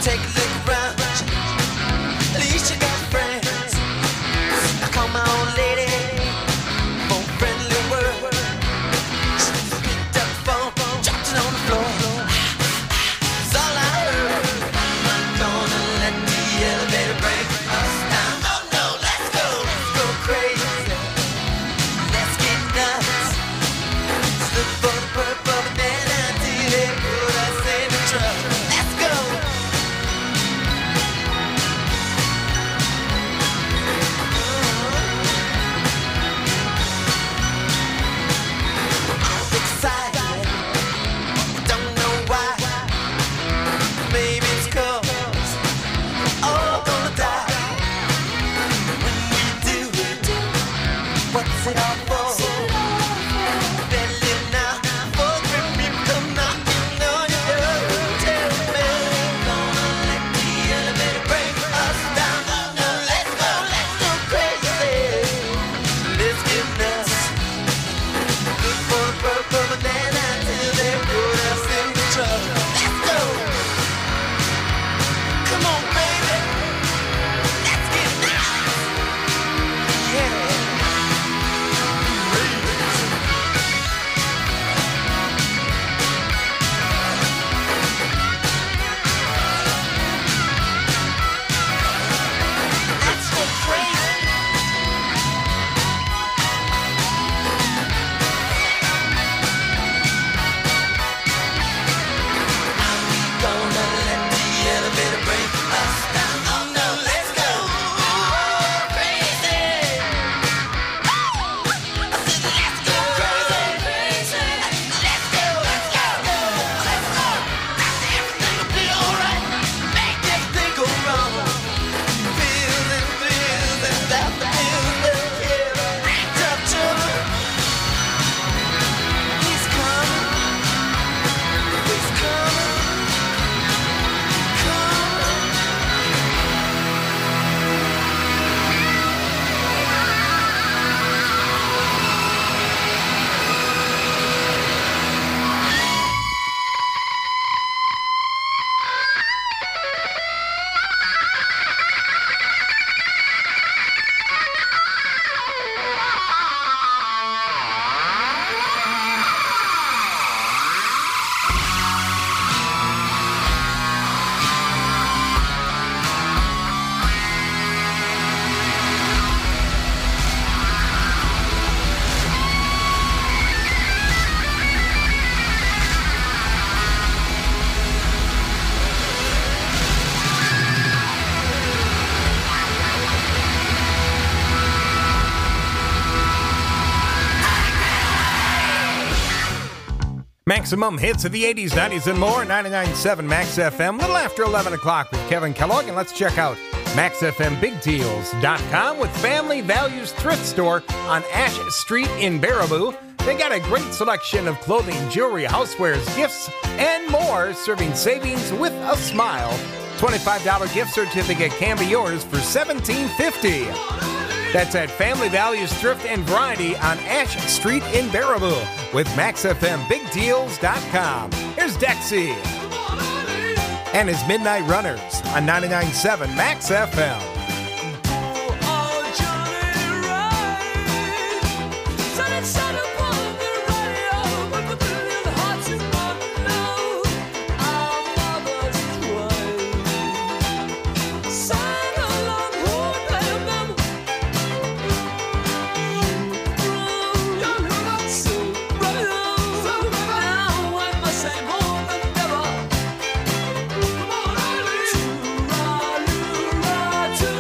Take a look around. At least you got friends. I call my old lady for a friendly word. She picked up the phone, dropped it on the floor. That's all I heard. I'm not gonna let the elevator break us down. Oh no, let's go crazy. Let's get nuts. Look for the purple banana until they put us in the truck. Let's go. I'm excited. Don't know why. Maybe it's 'cause we're all gonna die. When we do, what's it all for? Better live now before the people come knocking on your door. Tell me, gonna let the elevator break us down. Oh no, let's go crazy. Let's get nuts. Look for the purple banana till they put us in the truck. Let's go. Come on, baby. Let's get nuts. Yeah. Let's go crazy. Gonna let the elevator break us down. Oh no, let's go crazy. I said let's go crazy. Let's go. Everything will be alright. Make everything go wrong. Feeling without the feels will kill. Tough trouble. He's coming. He's coming. Maximum hits of the 80s, 90s, and more. 99.7 Max FM. Little after 11 o'clock with Kevin Kellogg. And let's check out MaxFMBigDeals.com with Family Values Thrift Store on Ash Street in Baraboo. They got a great selection of clothing, jewelry, housewares, gifts, and more, serving savings with a smile. $25 gift certificate can be yours for $17.50. That's at Family Values Thrift and Variety on Ash Street in Baraboo with MaxFMBigDeals.com. Here's Dexy and his Midnight Runners on 99.7 Max FM. To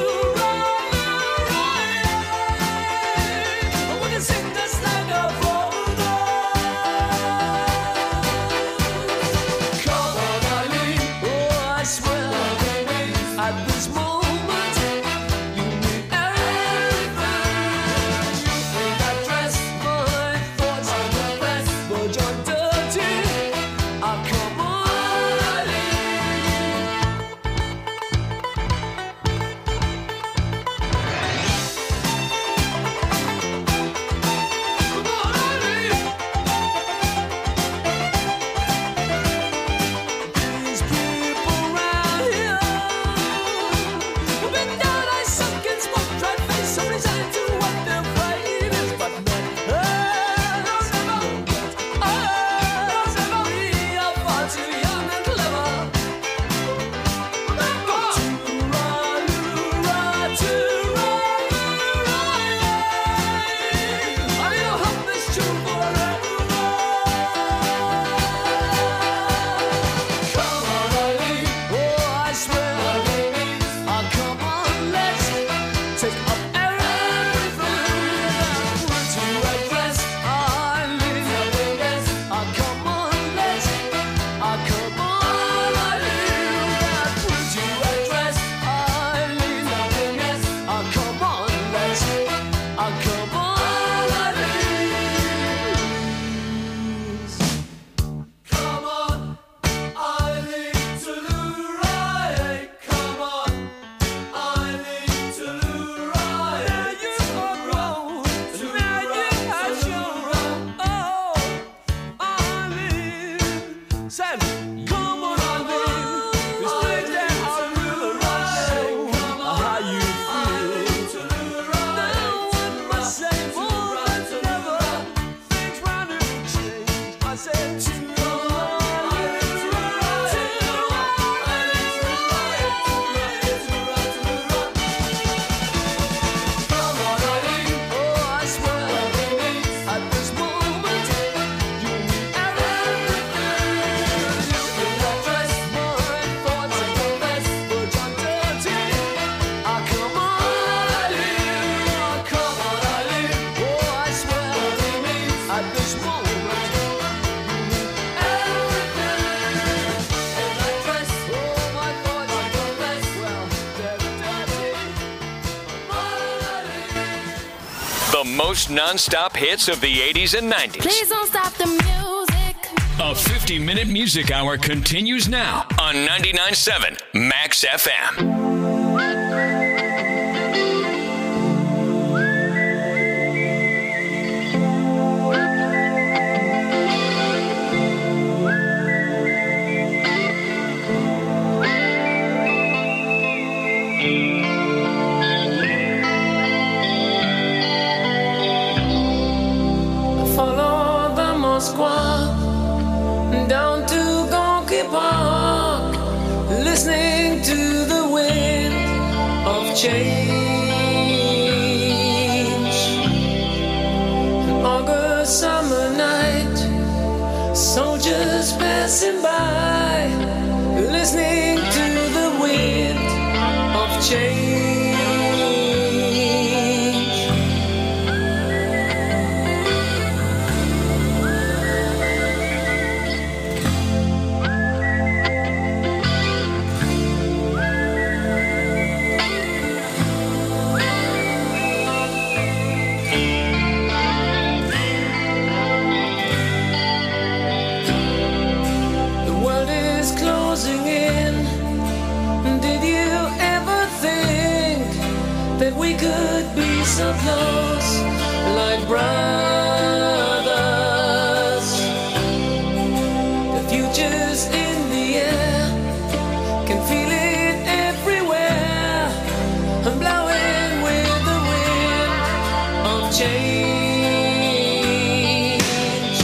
most non-stop hits of the 80s and 90s. Please don't stop the music. A 50-minute music hour continues now on 99.7 Max FM. Down to Gonky Park, listening to the wind of change. An August summer night, soldiers passing by, listening to the wind of change. So close, like brothers. The future's in the air, can feel it everywhere. I'm blowing with the wind of change.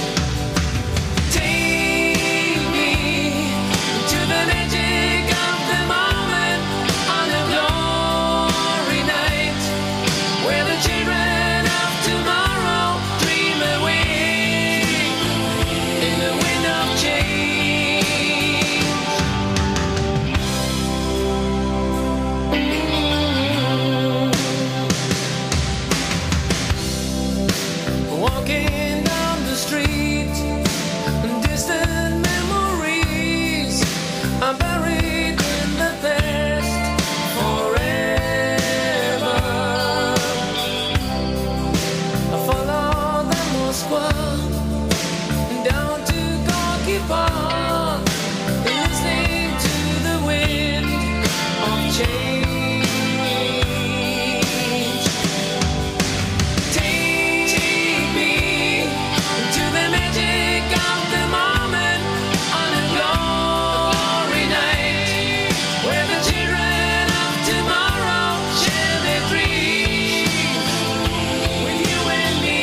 Take me to the magic of the moment on a glory night, where the children of tomorrow dream away in the wind of change. Walking down the street, distant memories are buried in the past forever. Follow the Moskva down to Gorky Park, listening to the wind of change. Take me to the magic of the moment on a glory night, where the children of tomorrow share their dreams with you and me.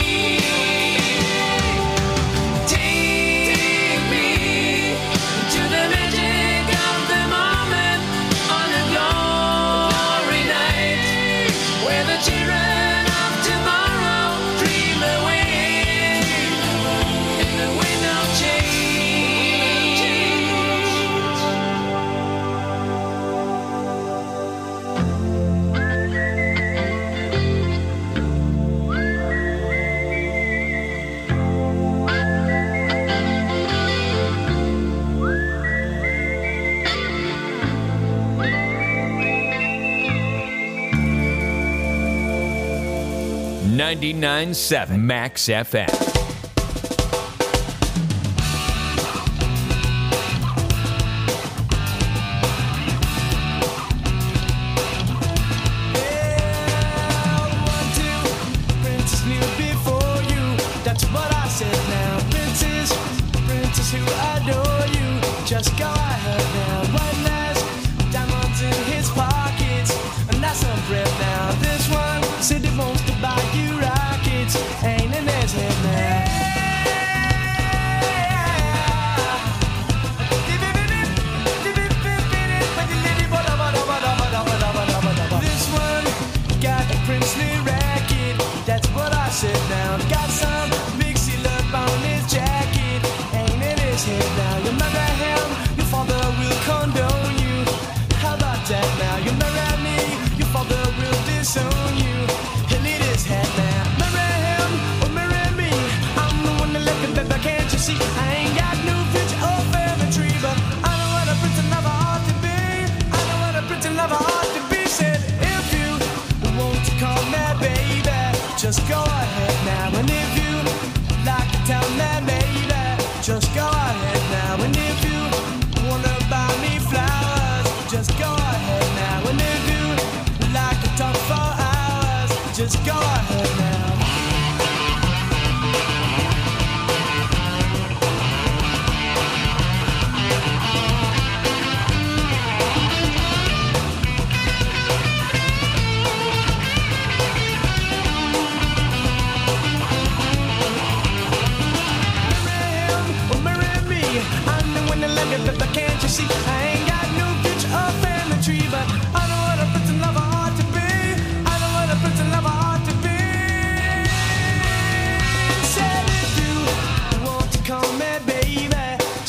Take me to the magic of the moment on a glory night, where the children of tomorrow dream away in the wind of change. .7 Max FM. Princess knew before you. That's what I said now. Princess, princess who adore you. Just go ahead now. One last diamonds in his pockets, and that's some bread now. This one said he wants to buy you rockets. Ain't in his head now.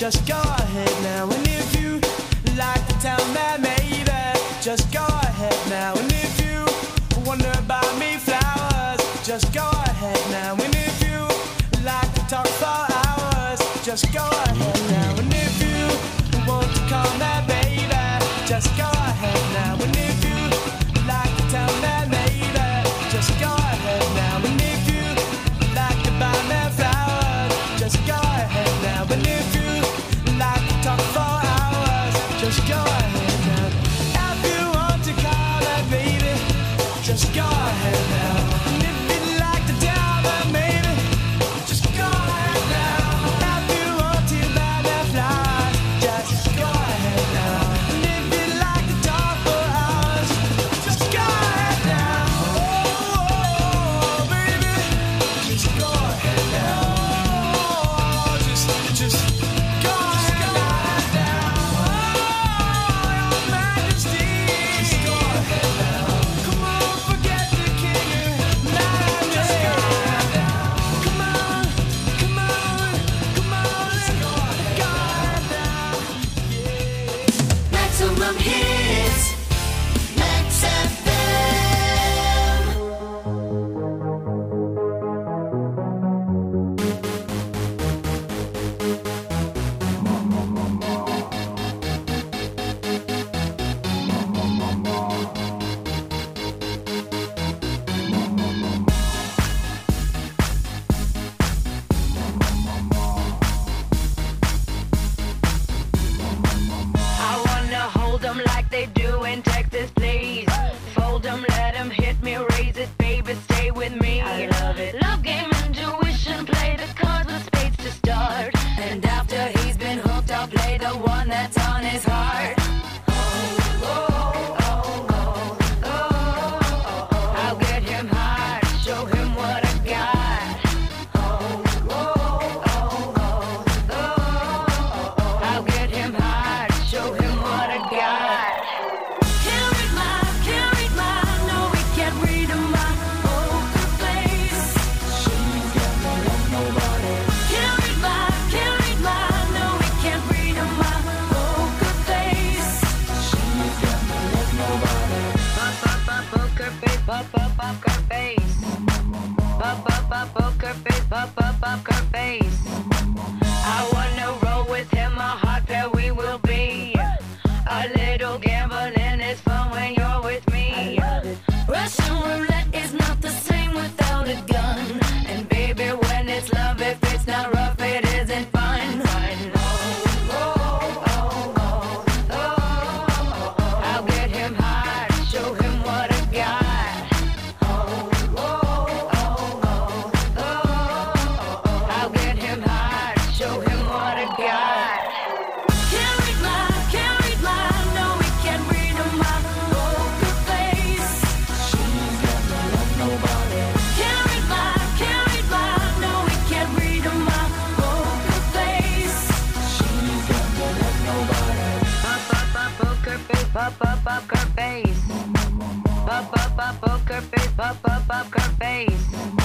just go ahead now. And if you like to tell me maybe, just go ahead now. And if you wonder about me flowers, just go ahead now. And if you like to talk for hours, just go ahead now. And if you want to call me baby, just go ahead now. And if you like to tell me maybe, just go ahead now. And if you like to buy me flowers, just go ahead now. And if you like to talk for hours, just go ahead now. If you want to call me baby, just go ahead now. And if you like to tell me maybe, just go ahead now. If you want to buy me flowers, just go ahead now. And if you like to talk for hours, just go ahead now. Oh, baby, just go ahead now. Oh, just go ahead now. Oh, Your Majesty, just go ahead now. Come on, forget the king and just go ahead now. Come on, come on, come on, let's go ahead now. Yeah. Maximum hits, Max FM. I wanna hold 'em like they do in Texas, please. Fold 'em, let 'em hit me, raise it, baby, stay with me. I love it. Love game, intuition, play the cards with spades to start. And after he's been hooked, I'll play the one that's on his heart. I'll get him hard, show him what I got. I'll get him hard, show him what I got. Can't read my, no, we can't read my poker face. She's got no love, nobody. Can't read my, no, we can't read my poker face. She's got no love, nobody. Poker face, poker face. Poker face, poker face. I wanna roll with him, a hot pair we will be. A little gambling is fun when you're with me. Russian roulette is not the same without a gun. And baby, when it's love, if it's not rough, it isn't fun. I'll get him hard, show him what I got. I'll get him hard, show him what I got. Can't read my, no, we can't read my poker face. She's got no love, nobody. Can't read my, no, we can't read my poker face. She's got no love, nobody. Poker face, poker face. Poker face, poker face.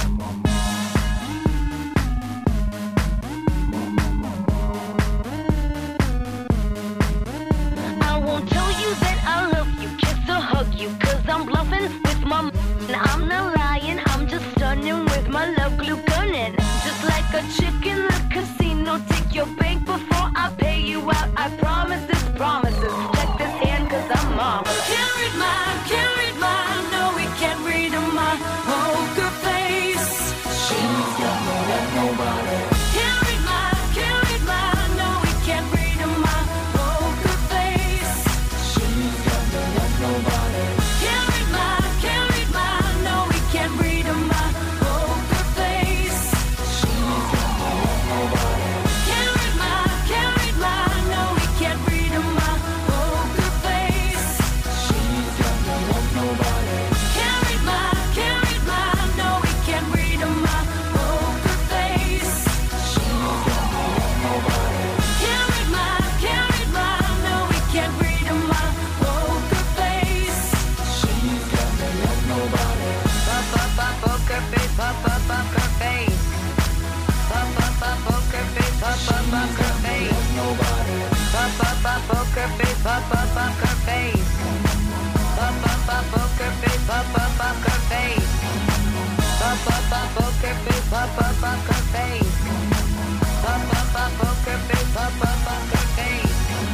I won't tell you that I love you, kiss or hug you, 'cause I'm bluffing with my I'm not lying, I'm just stunning with my love glue gunning. Just like a chick in the casino, take your bank before I pay you out. I promise this promises. Check this hand 'cause I'm marvelous. Can't read my, no, we can't read my poker face. She's got no love, nobody. Can't read my, no, we can't read my poker face. She's got no love, nobody. Can't read my, no, we can't read my poker face. She's got no love, nobody. Can't read my, poker face. Poker face, poker face. Poker face, poker face. Poker face, poker face.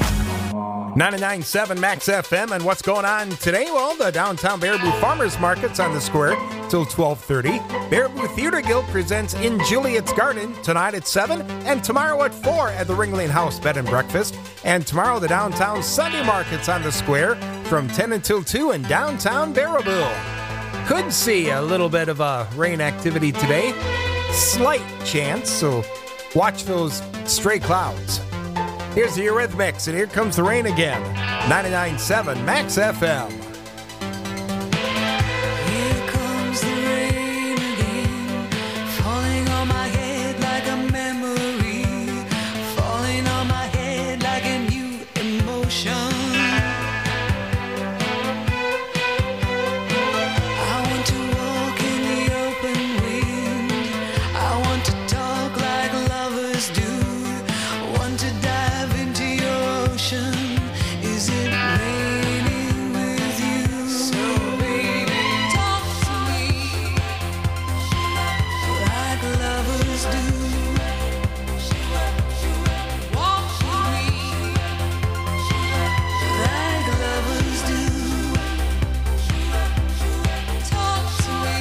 99.7 Max FM, and what's going on today? Well, the downtown Baraboo Farmers Market's on the square till 12:30. Baraboo Theater Guild presents In Juliet's Garden tonight at 7, and tomorrow at 4 at the Ringling House Bed and Breakfast. And tomorrow the downtown Sunday Market's on the square from 10 until 2 in downtown Baraboo. Could see a little bit of a rain activity today. Slight chance, so watch those stray clouds. Here's the Eurythmics, and here comes the rain again. 99.7 Max FM. Here comes the rain again, falling on my head like a memory, falling on my head like a new emotion. I want to walk in the open wind, I want to talk like lovers do, want to dive into your ocean. Is it raining with you? So baby, talk to me like lovers do. Walk with me like lovers do. Talk to me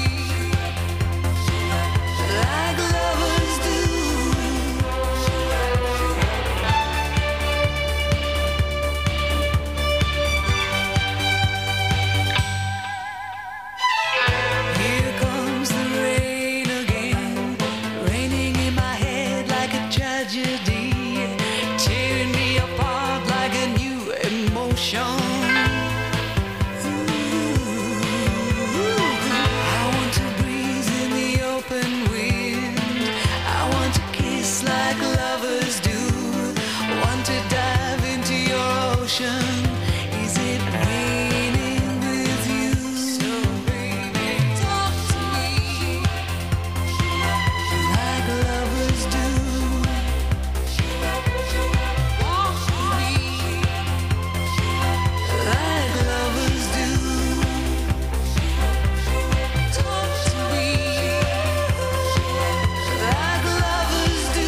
like lovers do. Here comes the rain again, raining in my head like a tragedy, tearing me apart like a new emotion. I want to breathe in the open wind, I want to kiss like lovers do, want to dive into your ocean. Is it raining with you? So baby, talk to me like lovers do. Walk with me like lovers do. Talk to me like lovers do.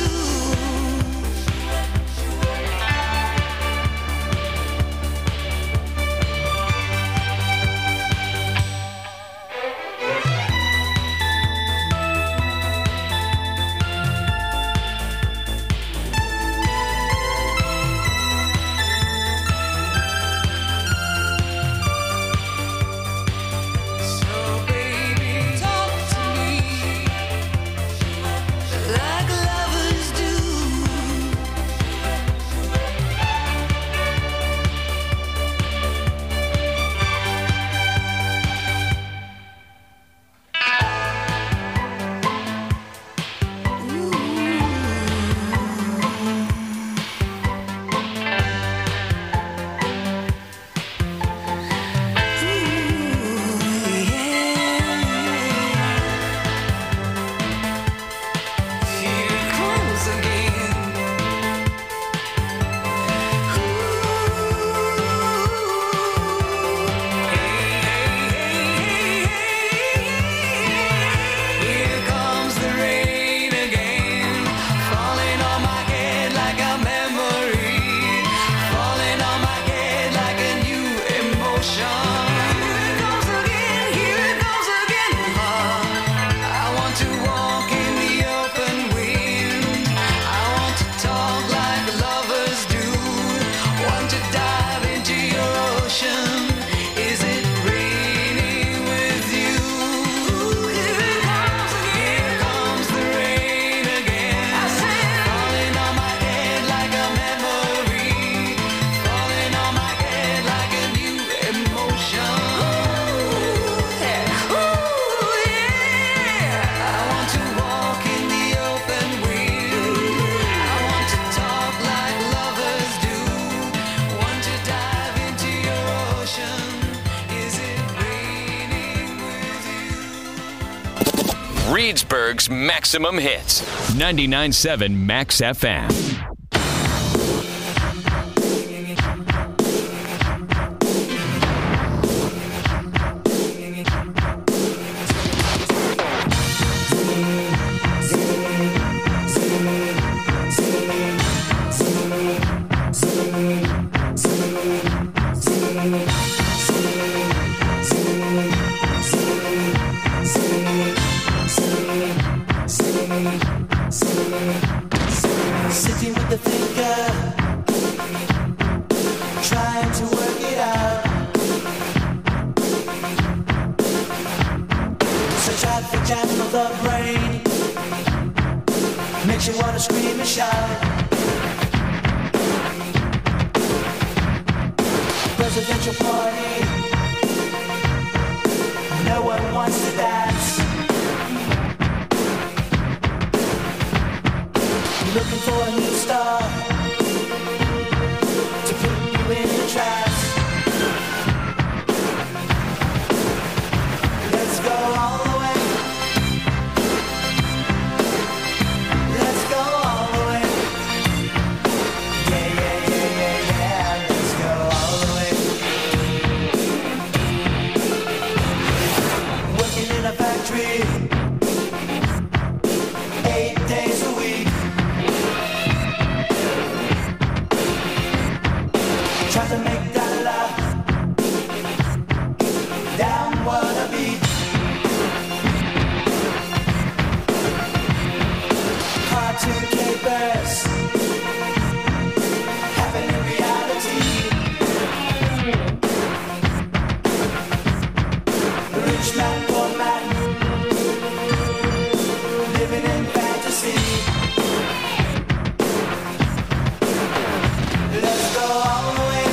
So baby, talk to me like lovers do. Here comes again. Here comes the rain again, falling on my head like a memory, falling on my head like a new emotion. Here it goes again, here it goes again. I want to walk in the open wind, I want to talk like lovers do, want to dive into your ocean. Is it raining with you? Here comes the rain again, falling on my head like a memory, falling on my head like a new emotion. I want to walk in the open wind, I want to talk like lovers do, want to dive into your ocean. Is it raining with you? Reedsburg's maximum hits. 99.7 Max FM. Sitting with the thinker, trying to work it out. Such a jam of the brain makes you wanna scream and shout. Presidential party, no one wants to dance. Looking for a new star to put you in the trance. Let's go all the way. Let's go all the way. Yeah, yeah, yeah, yeah, yeah. Let's go all the way. Working in a factory 8 days a week. Try to make that love downward a beat. Cartoon capers happen in reality. Rich man, poor man, living in fantasy. Let's go all the way.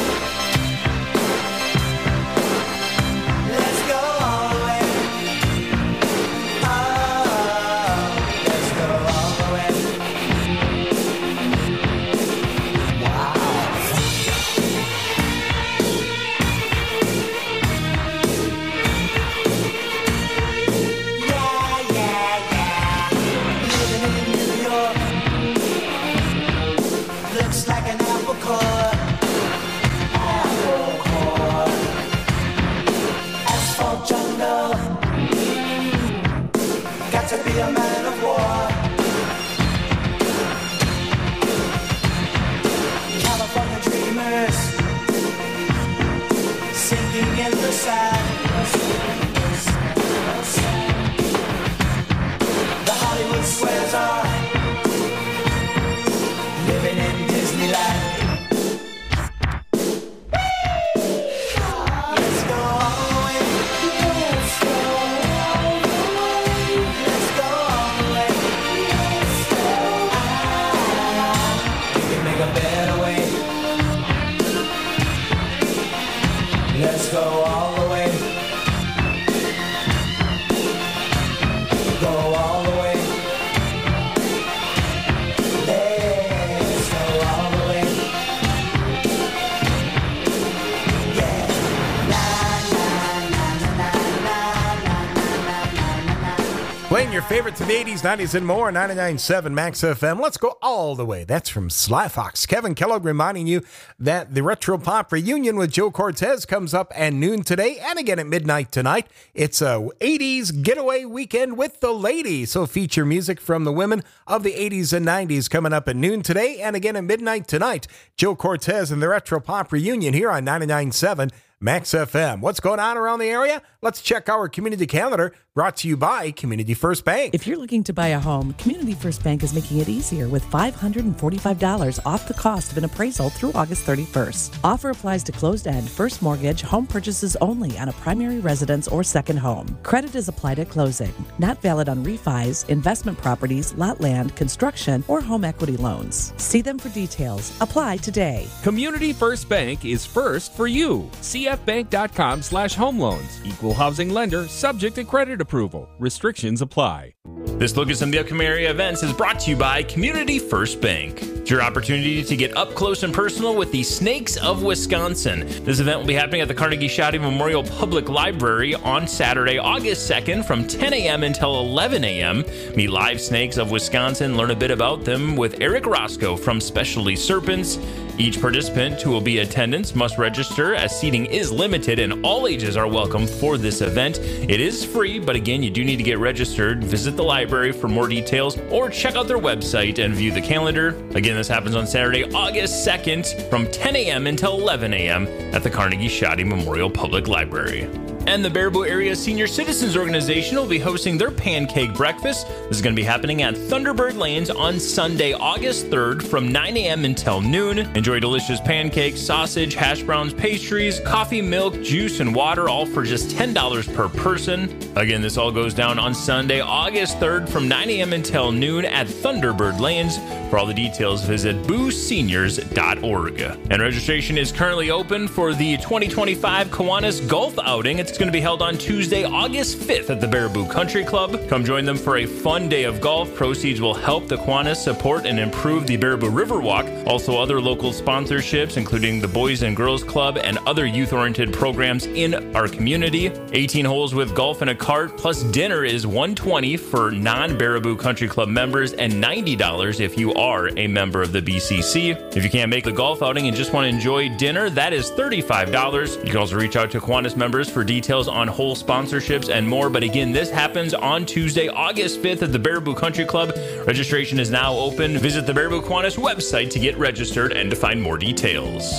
Let's go all the way. Oh, let's go all the way. Wow. Yeah, yeah, yeah. Living in New York looks like an apple core. Apple core. Asphalt jungle. Got to be a man of war. California dreamers sinking in the sand. The Hollywood squares are living in Disneyland. Let's go all the way. Let's go all the way. Let's go all the way. We can make a better way. Let's go all the way. Go all the way. Let's go all the way. Yeah. Na na na na na na na. Playing your favorites of the 80s, 90s, and more, 99.7 Max FM. Let's go all the way. That's from Sly Fox. Kevin Kellogg reminding you that the Retro Pop reunion with Joe Cortez comes up at noon today and again at midnight tonight. It's a 80s getaway weekend with the ladies. So feature music from the women of the 80s and 90s coming up at noon today and again at midnight tonight. Joe Cortez and the Retro Pop reunion here on 99.7 Max FM. What's going on around the area? Let's check our community calendar, brought to you by Community First Bank. If you're looking to buy a home, Community First Bank is making it easier with $545 off the cost of an appraisal through August 31st. Offer applies to closed-end first mortgage home purchases only on a primary residence or second home. Credit is applied at closing. Not valid on refis, investment properties, lot land, construction, or home equity loans. See them for details. Apply today. Community First Bank is first for you. cfbank.com/home loans. Equal housing lender, subject to credit approval. Restrictions apply. This look at some of the upcoming area events is brought to you by Community First Bank. It's your opportunity to get up close and personal with the Snakes of Wisconsin. This event will be happening at the Carnegie Shouty Memorial Public Library on Saturday, August 2nd from 10 a.m. until 11 a.m. Meet live snakes of Wisconsin, learn a bit about them with Eric Roscoe from Specialty Serpents. Each participant who will be in attendance must register, as seating is limited and all ages are welcome for this event. It is free, but again, you do need to get registered. Visit the library for more details or check out their website and view the calendar. Again, this happens on Saturday, August 2nd from 10 a.m. until 11 a.m. at the Carnegie Shoddy Memorial Public Library. And the Baraboo Area Senior Citizens Organization will be hosting their pancake breakfast. This is going to be happening at Thunderbird Lanes on Sunday, August 3rd from 9 a.m. until noon. Enjoy delicious pancakes, sausage, hash browns, pastries, coffee, milk, juice, and water, all for just $10 per person. Again, this all goes down on Sunday, August 3rd from 9 a.m. until noon at Thunderbird Lanes. For all the details, visit booseniors.org. And registration is currently open for the 2025 Kiwanis Golf Outing. It's going to be held on Tuesday, August 5th at the Baraboo Country Club. Come join them for a fun day of golf. Proceeds will help the Kiwanis support and improve the Baraboo Riverwalk. Also, other local sponsorships, including the Boys and Girls Club and other youth-oriented programs in our community. 18 holes with golf and a cart, plus dinner is $120 for non-Baraboo Country Club members and $90 if you are a member of the BCC. If you can't make the golf outing and just want to enjoy dinner, that is $35. You can also reach out to Kiwanis members for details on whole sponsorships and more. But again, this happens on Tuesday, August 5th at the Baraboo Country Club. Registration is now open. Visit the Baraboo Kiwanis website to get registered and to find more details.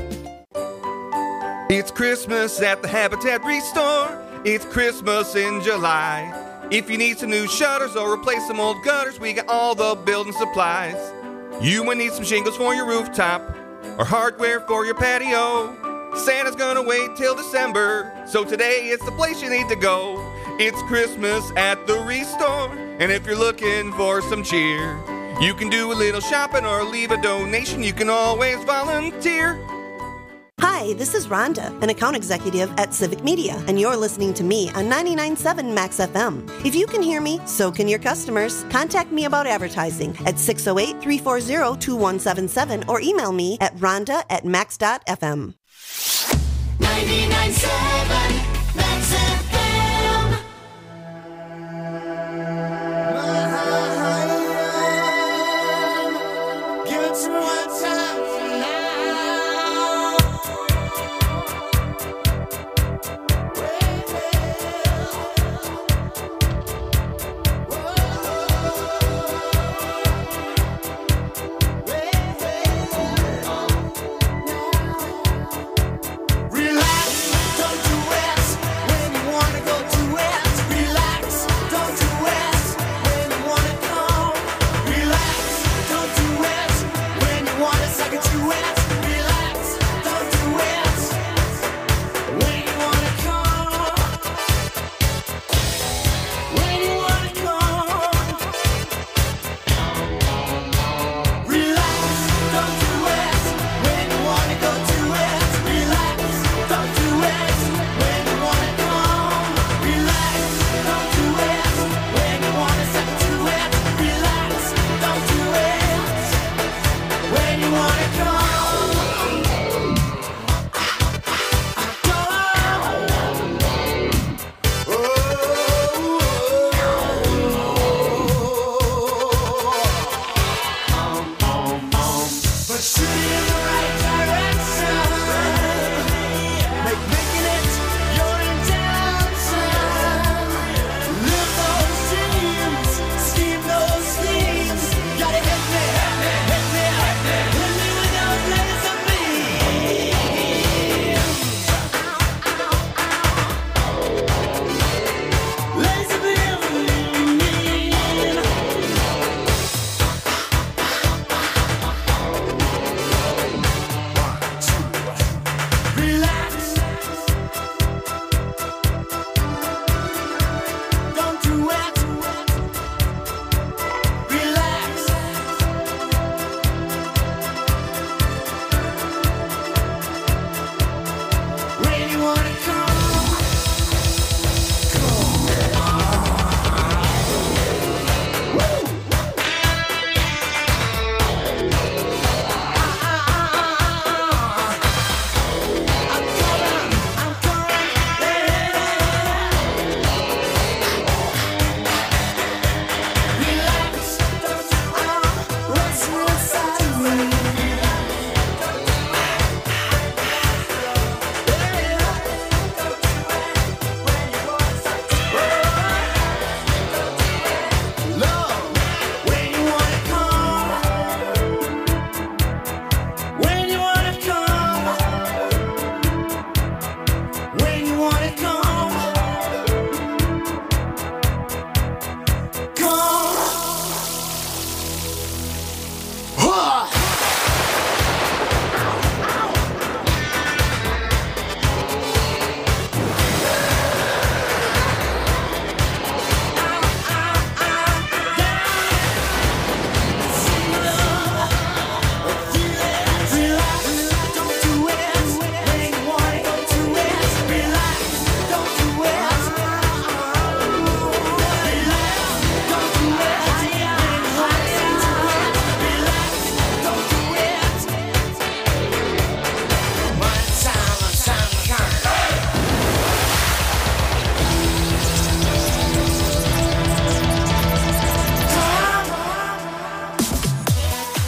It's Christmas at the Habitat Restore. It's Christmas in July. If you need some new shutters or replace some old gutters, we got all the building supplies. You might need some shingles for your rooftop or hardware for your patio. Santa's gonna wait till December, so today it's the place you need to go. It's Christmas at the Restore, and if you're looking for some cheer, you can do a little shopping or leave a donation. You can always volunteer. Hi, this is Rhonda, an account executive at Civic Media, and you're listening to me on 99.7 Max FM. If you can hear me, so can your customers. Contact me about advertising at 608-340-2177 or email me at rhonda@max.fm. 99.7 Max FM. Give it to me one time now. Relax, don't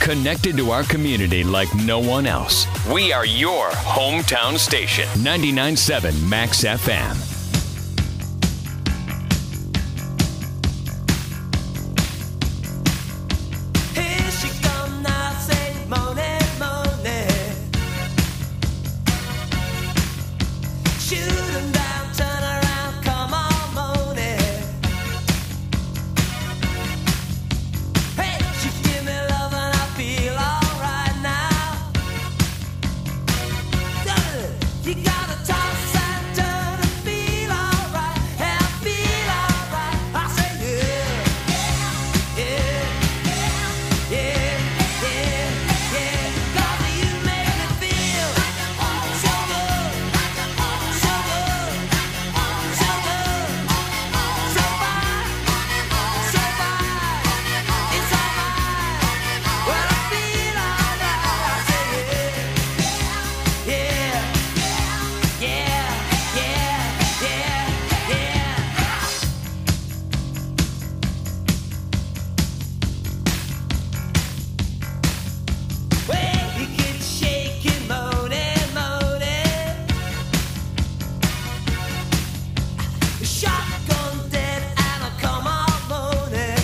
Connected to our community like no one else. We are your hometown station. 99.7 Max FM. Here she come now, say money, money. Shoot 'em down, turn around, come on, money. Hey, she give me love and I feel alright now. You gotta toss and turn and feel alright, and I feel alright. I say yeah, yeah, yeah, yeah, yeah. 'Cause you make me feel so good, so good, so good, so fine, so fine. It's alright when I feel alright. I say yeah, yeah, yeah, yeah, yeah, yeah. Well, you get shaking, moaning, moaning. Shotgun dead and I come out moaning.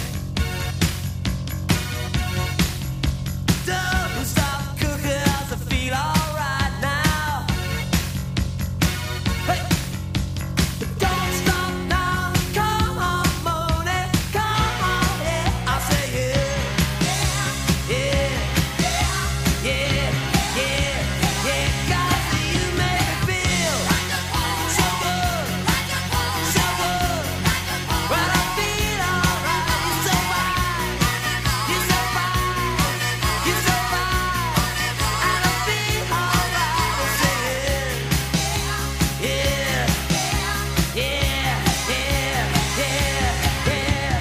Don't stop cooking as I feel alright now. Hey, don't stop now. Come on, moaning, come on, yeah. I say yeah, yeah, yeah, yeah, yeah. 'Cause you make me feel so good, so good. When I feel alright, you're so fine, you're so fine, you're so fine, and I feel alright. I say yeah, yeah, yeah, yeah, yeah, yeah.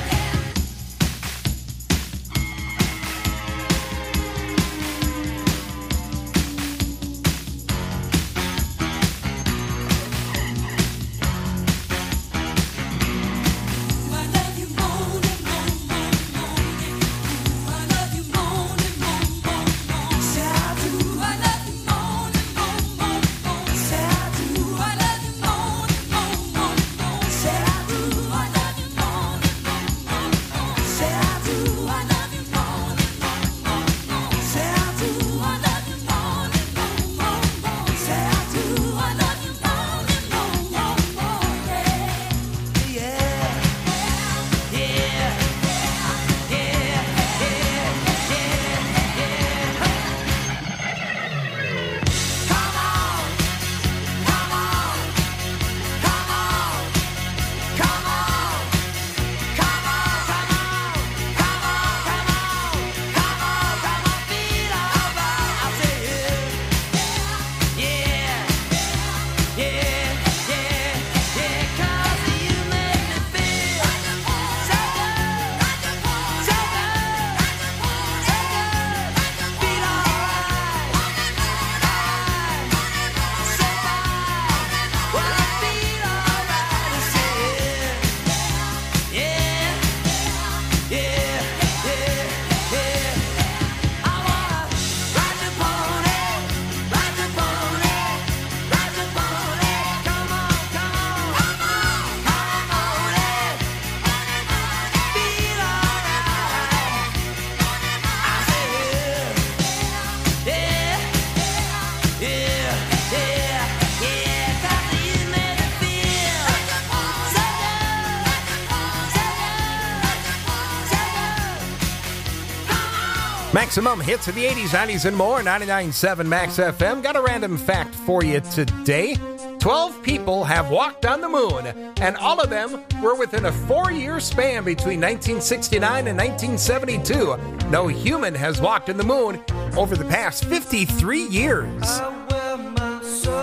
Maximum hits of the 80s, 90s, and more. 99.7 Max FM. Got a random fact for you today. 12 people have walked on the moon, and all of them were within a 4-year span between 1969 and 1972. No human has walked on the moon over the past 53 years. I wear my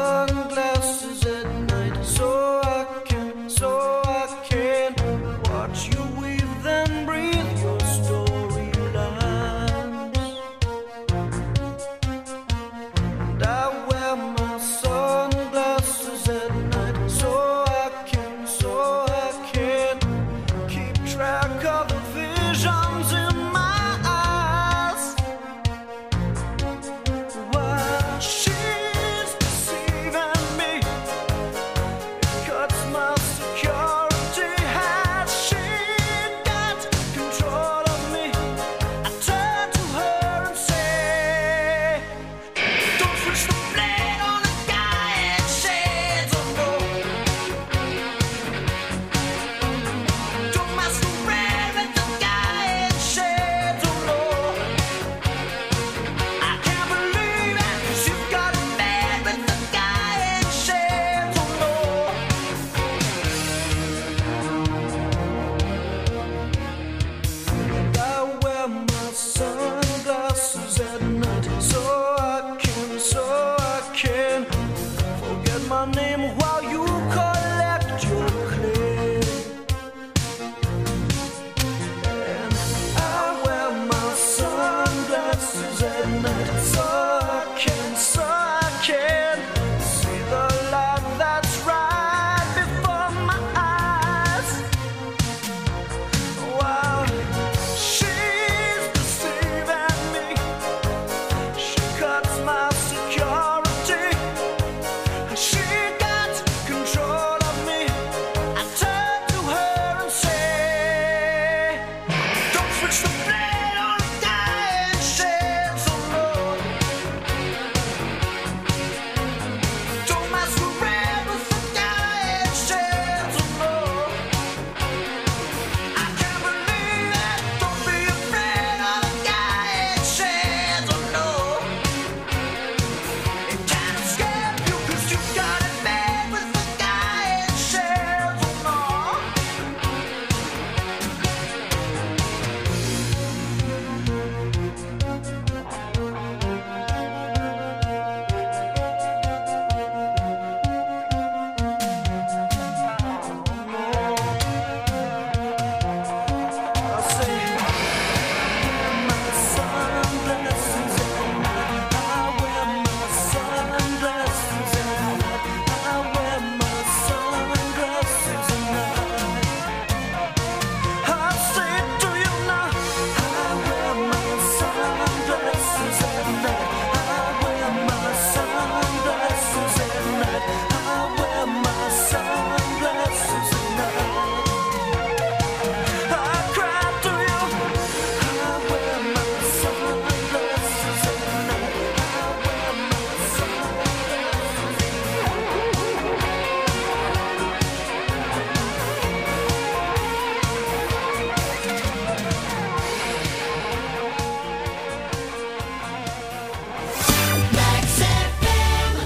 sunglasses at night so I can watch you weave and breathe your storylines. And I wear my sunglasses at night so I can keep track of the visions in my eyes. my name while you collect your clay. And I wear my sunglasses at night so I can see the light that's right before my eyes. Wow, she's deceiving me. She cuts my security. She got control of me. I turn to her and say, don't switch the blade on the dying shades of love. Don't masquerade with the dying shades of love. I can't believe it. Don't be afraid of the dying shades of love. It can't escape you 'cause you got it made with the dying shades of love. I say, wear my sunglasses at night. I wear my sunglasses at night. I wear my sunglasses at night. I say it to you now. I wear my sunglasses at night. I wear my sunglasses at night. I wear my sunglasses at night. I cry to you. I wear my sunglasses at night. I wear my Max FM.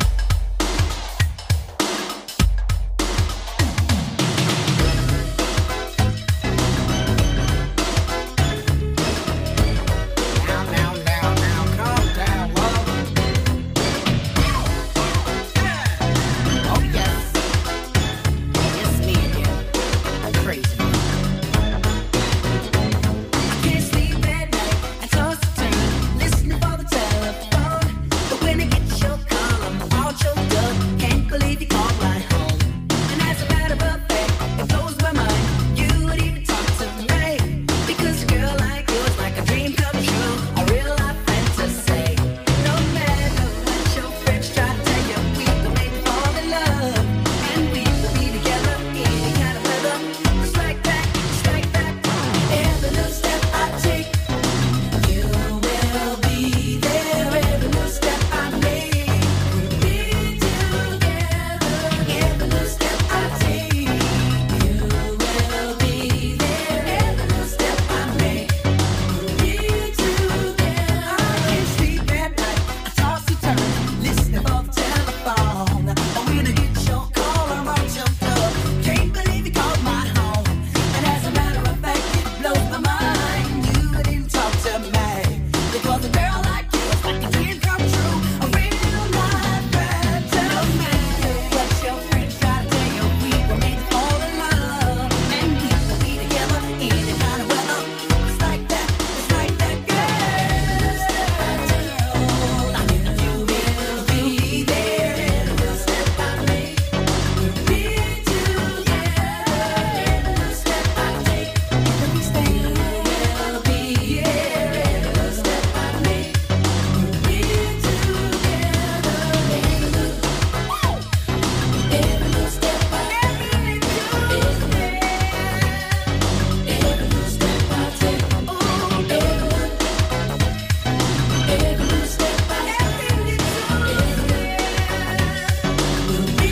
Can't sleep at night. I toss and turn, listening for the telephone. But when I get your call, I'm all choked up. Can't believe you called my home. And as a matter of fact, it blows my mind you would even talk to me. Because a girl like you is like a dream come true, a real life fantasy. No matter what your friends try to tell you, we gon' make it fall in love. And we will be together any kind of weather. Just like that, just like that. Every little step I take, you will be there. Every little step I make, we'll be together. Every little step I take, you will be there. Every little step I make, we'll be together. I can't sleep at night. I toss and turn, listening for the telephone. When I get your call, I'm all choked up. Can't believe you called my home. And as a matter of fact, it blows my mind you didn't talk to me. Because a girl like you is like a dream come true, a real life fantasy. No matter what your friends try to tell you, we were made to fall in love. And we will be together any kind of weather. It's like that, girl. You will be there. Every little step I make, we'll be together. Every little step I take, every step you will be here. Every little step I make, we'll be together. Every little step I take, every little step I take, every little step I we'll be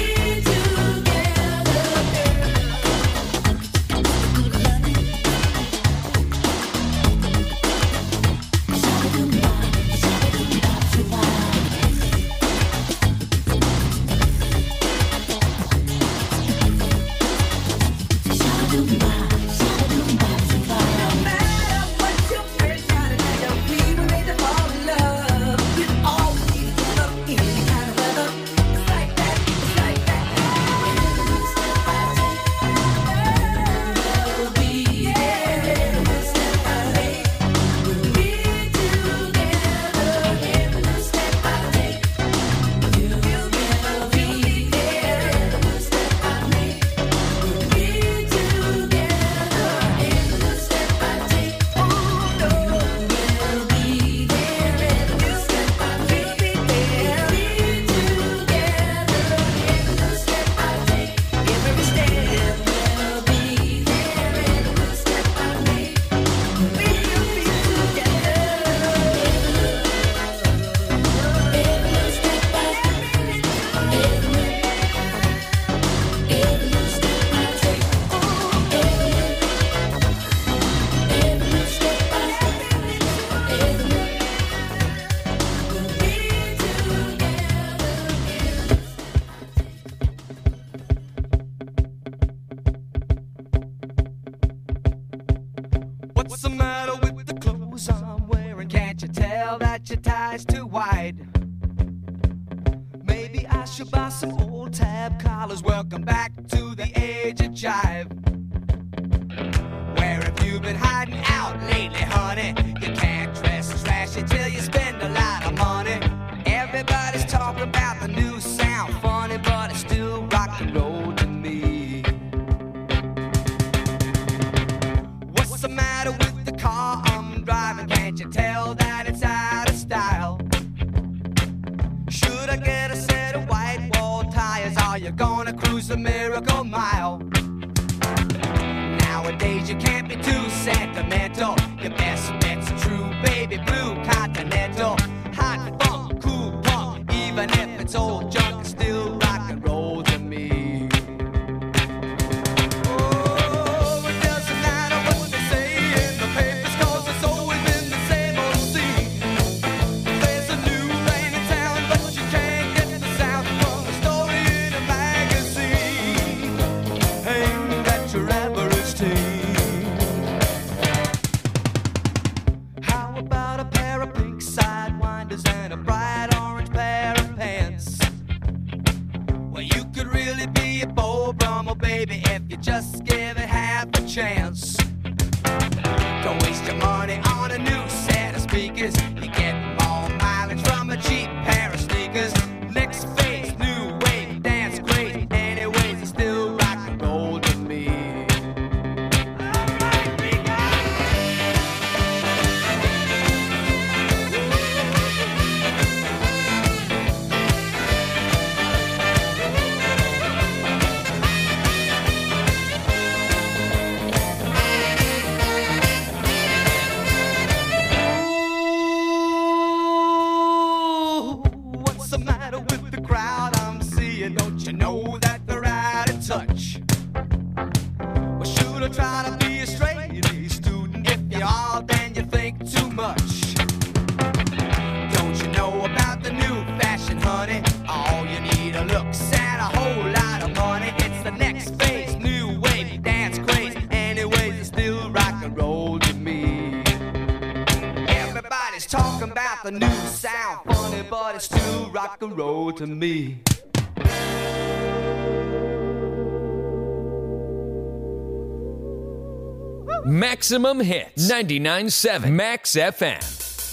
No matter what your friends try to tell you, we were made to fall in love. We'll always be together any kind of weather. It's like that, eyes too wide. Maybe I should buy some old tab collars. Welcome back to the age of jive. Where have you been hiding out lately, honey? You can't dress trashy till you spend a lot of money. Everybody's talking about the new sound, funny, but it's still rock and roll to me. What's the matter with the car I'm driving? Can't you tell that it's out of style? Should I get a set of white wall tires? Are you gonna cruise the Miracle Mile? Nowadays you can't be too sentimental. Your best bet's a true baby blue Continental. Hot funk, cool punk, even if it's old junk, it's still rock and roll to me. Oh, it doesn't matter what they say in the papers, 'cause it's always been the same old scene. There's a new rain in town, but you can't get the sound from a story in a magazine aimed at your average teen. How about a pair of pink sidewinders and a bright orange pair of pants? Well, you could really be a Beau Brummel, baby, if you just give it half a chance. Don't waste your money on a new set of speakers. You get more mileage from a cheap pair of sneakers. Next phase, new wave, dance crazy. Anyways, it's still rock and roll to me. Ooh, what's the matter with the crowd I'm seeing? Don't you know that they're out of touch? Well, should I try to be a straight A student? If you are, then you think too much. Don't you know about the new fashion, honey? All you need are looks and a whole lot of money. It's the next phase, new wave, dance craze. Anyways, it's still rock and roll to me. Everybody's talking about the new sound, funny, but it's still rock and roll to me. Maximum Hits 99.7 Max FM.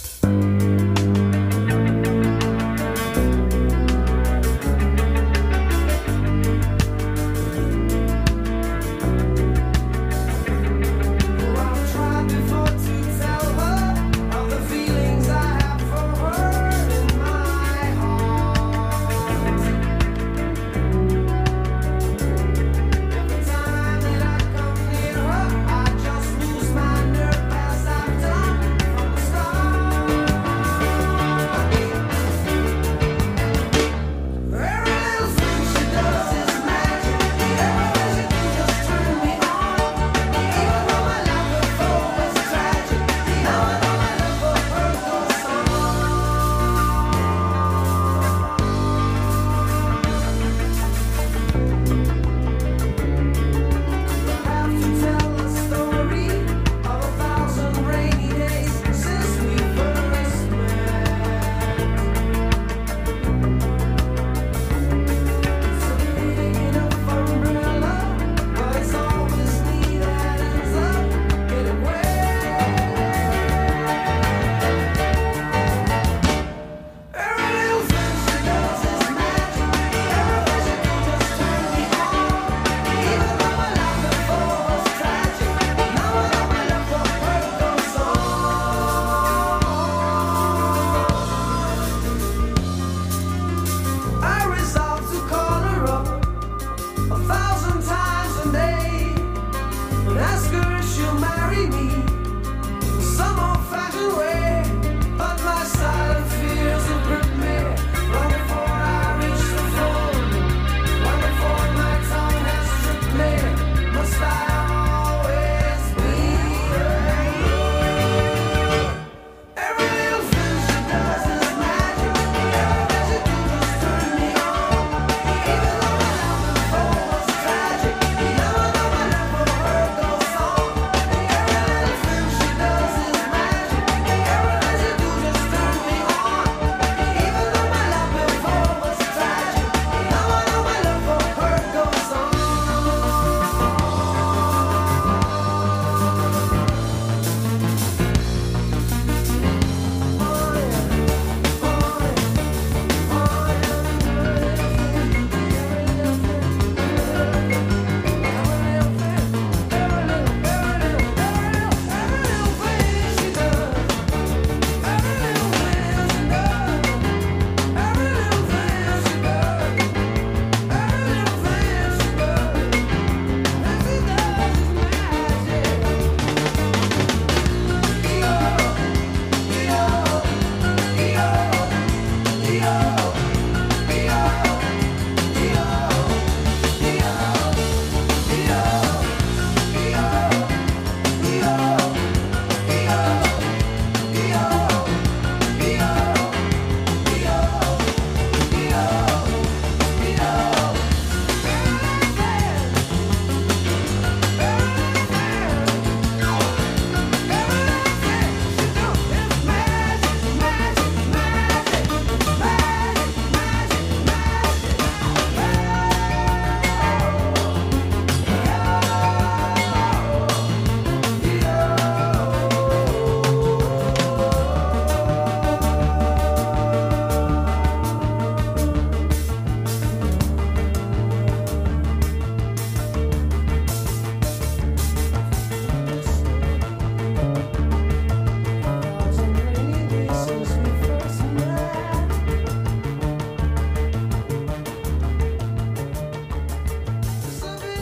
I've tried before to tell her of the feelings I have for her in my heart. Every time that I come near her, I just lose my nerve as I've done from the start.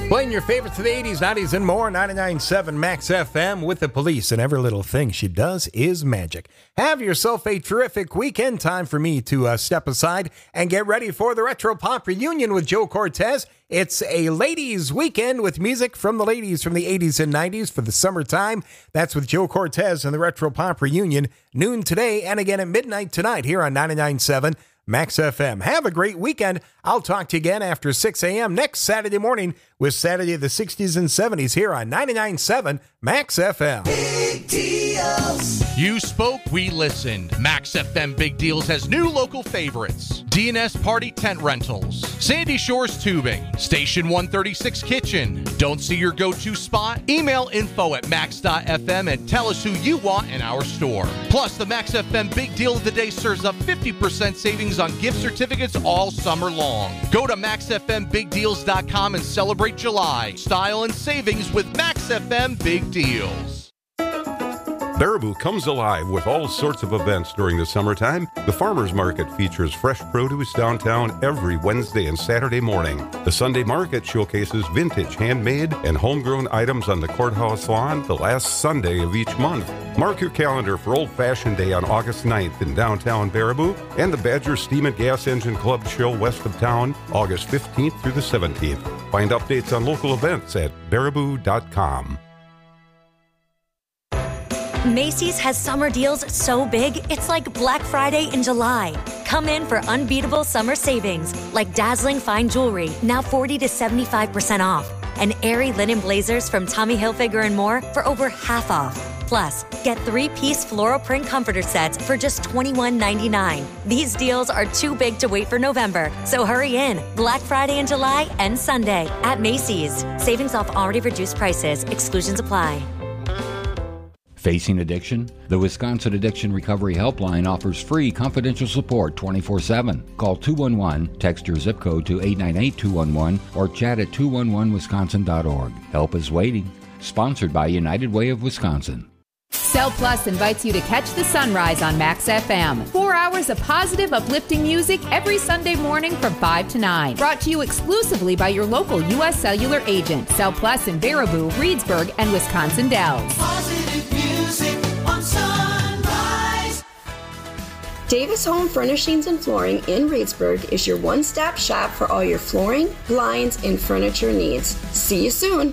Playing your favorites of the 80s, 90s, and more. 99.7 Max FM with the Police, and every little thing she does is magic. Have yourself a terrific weekend. Time for me to step aside and get ready for the Retro Pop Reunion with Joe Cortez. It's a ladies' weekend with music from the ladies from the 80s and 90s for the summertime. That's with Joe Cortez and the Retro Pop Reunion, noon today and again at midnight tonight here on 99.7 Max FM. Have a great weekend. I'll talk to you again after 6 a.m. next Saturday morning with Saturday of the 60s and 70s here on 99.7 Max FM. Big deals. You spoke, we listened. Max FM Big Deals has new local favorites. DNS Party Tent Rentals, Sandy Shores Tubing, Station 136 Kitchen. Don't see your go-to spot? Email info@max.fm and tell us who you want in our store. Plus, the Max FM Big Deal of the Day serves up 50% savings on gift certificates all summer long. Go to maxfmbigdeals.com and celebrate July. Style and savings with Max FM Big Deals. Baraboo comes alive with all sorts of events during the summertime. The Farmers Market features fresh produce downtown every Wednesday and Saturday morning. The Sunday Market showcases vintage, handmade, and homegrown items on the courthouse lawn the last Sunday of each month. Mark your calendar for Old Fashioned Day on August 9th in downtown Baraboo and the Badger Steam and Gas Engine Club show west of town August 15th through the 17th. Find updates on local events at baraboo.com. Macy's has summer deals so big, it's like Black Friday in July. Come in for unbeatable summer savings, like dazzling fine jewelry, now 40 to 75% off, and airy linen blazers from Tommy Hilfiger and more for over half off. Plus, get 3-piece floral print comforter sets for just $21.99. These deals are too big to wait for November, so hurry in. Black Friday in July and Sunday at Macy's. Savings off already reduced prices. Exclusions apply. Facing addiction? The Wisconsin Addiction Recovery Helpline offers free confidential support 24/7. Call 211, text your zip code to 898-211, or chat at 211wisconsin.org. Help is waiting. Sponsored by United Way of Wisconsin. Cell Plus invites you to catch the sunrise on Max FM. 4 hours of positive, uplifting music every Sunday morning from 5 to 9. Brought to you exclusively by your local U.S. Cellular agent. Cell Plus in Baraboo, Reedsburg, and Wisconsin Dells. Positive music on sunrise. Davis Home Furnishings and Flooring in Reedsburg is your one-stop shop for all your flooring, blinds, and furniture needs. See you soon.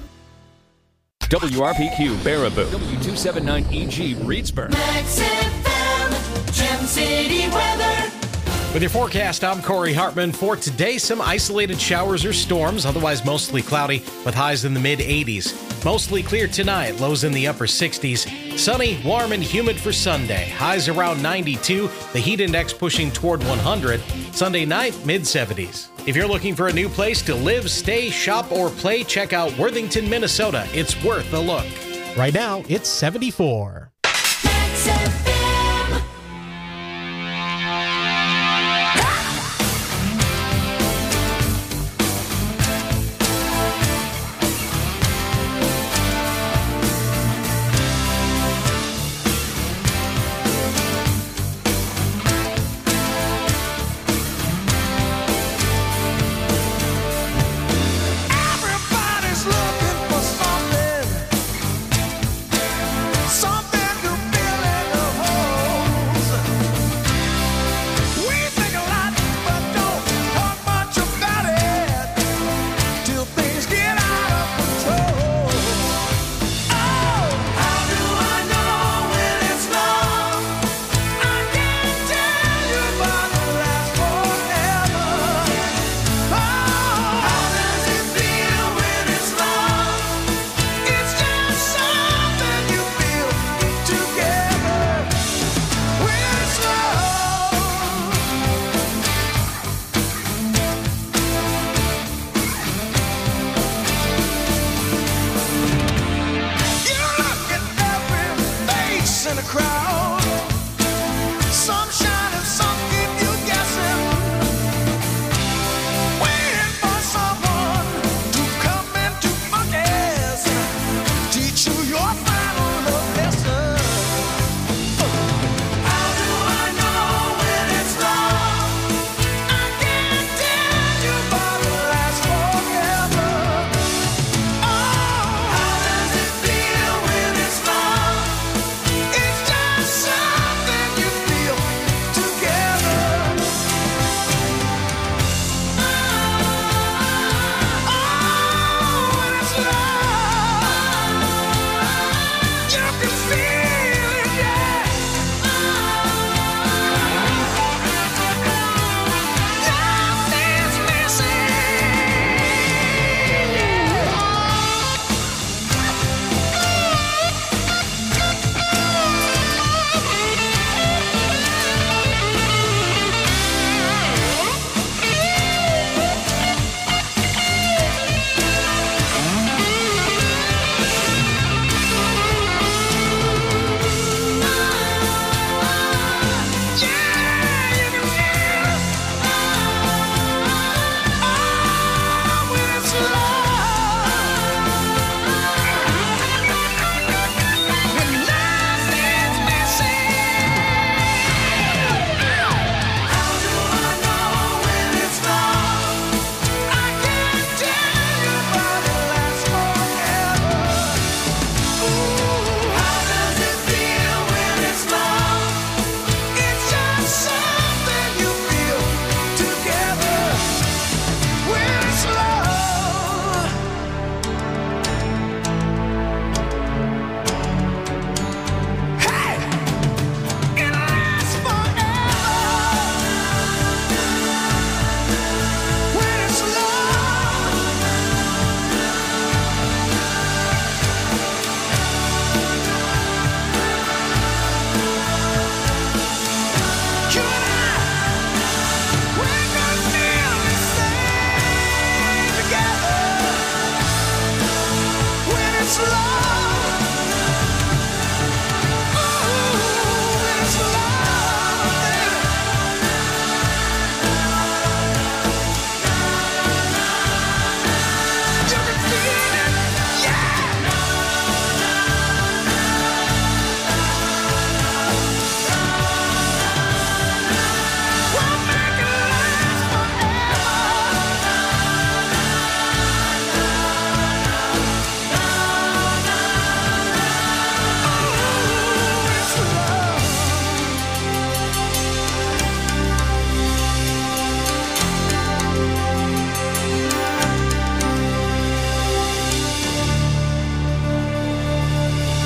WRPQ Baraboo, W279EG Reedsburg. Max FM, Gem City weather. With your forecast, I'm Corey Hartman. For today, some isolated showers or storms, otherwise mostly cloudy with highs in the mid-80s. Mostly clear tonight, lows in the upper 60s. Sunny, warm, and humid for Sunday. Highs around 92, the heat index pushing toward 100. Sunday night, mid-70s. If you're looking for a new place to live, stay, shop, or play, check out Worthington, Minnesota. It's worth a look. Right now, it's 74.